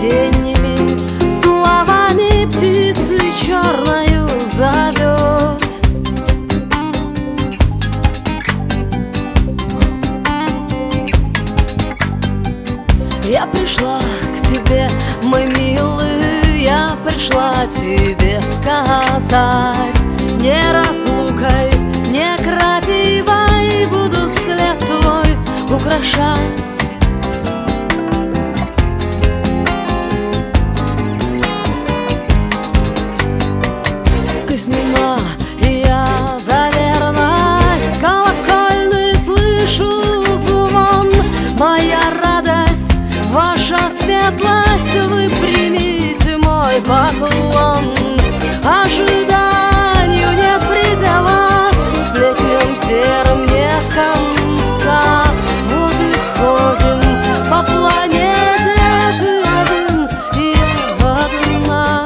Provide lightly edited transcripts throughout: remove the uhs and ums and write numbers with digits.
осенними словами птицы черною зовет. Я пришла к тебе, мой милый, я пришла тебе сказать: не разлукой, не крапивой буду след твой украшать. Казнена я за верность, колокольный слышу звон. Моя радость, ваша светлость, вы примите мой поклон. Ожиданию нет предела, сплетням серым нет конца. Вот и ходим по планете, ты один и я одна.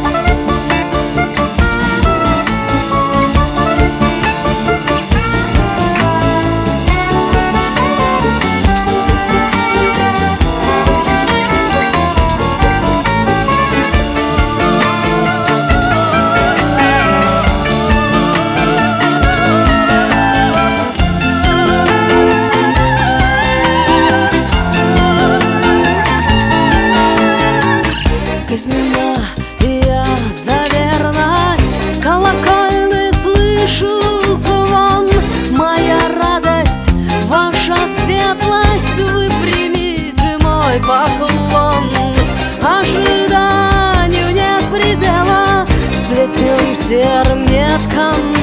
Казнена я за верность, колокольный слышу звон. Моя радость, ваша светлость, вы примите мой поклон. Ожиданию нет предела, сплетням серым нет конца.